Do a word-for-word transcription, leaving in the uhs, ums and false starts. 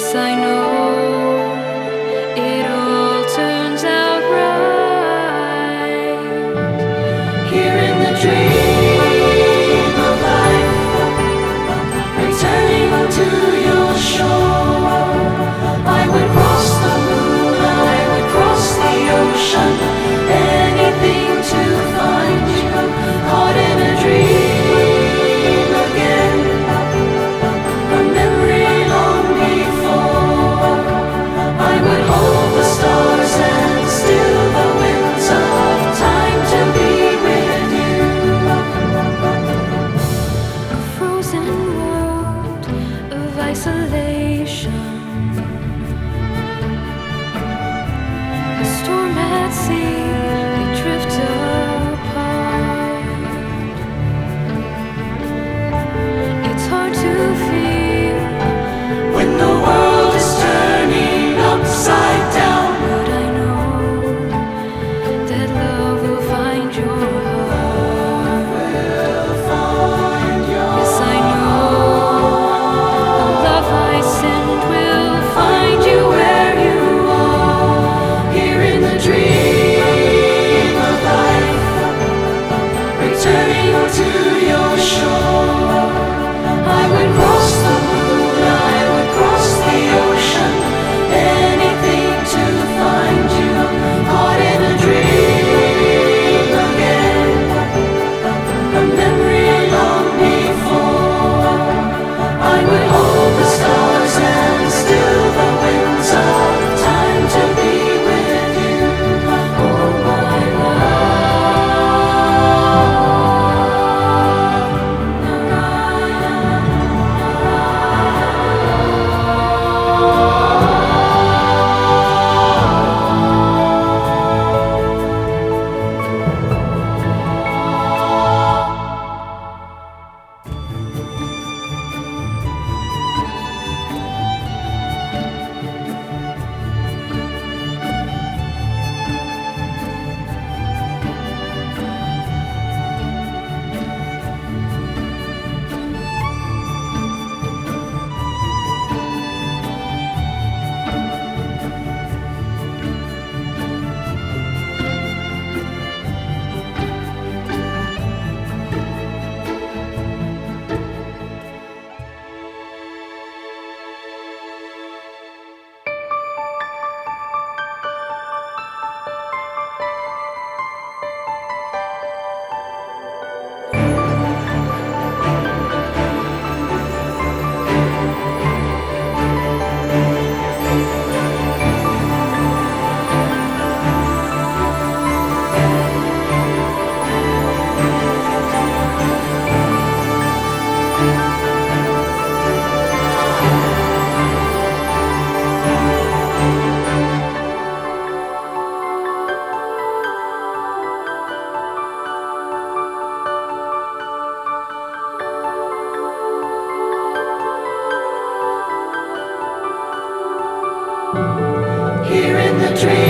Yes, I know it all turns out right. Here in the dream of life, returning to your shore, I would cross the moon, I would cross the ocean, anything to find you, caught in a dream again, a memory long before. I would hold the stars and still the winds of time to be with you. A frozen world of isolation, a storm at sea, we drift apart. It's hard to feel when the world is turning upside down, but I know that love will find your heart. Yes, I know the love I send will find you where you are. Here in the dream of life, returning to your shore, I would cross the moon, I would cross the ocean, anything to find you, caught in a dream again, a memory long before. I would hold the stars and still the winds of time to be with you, oh my here in the dream.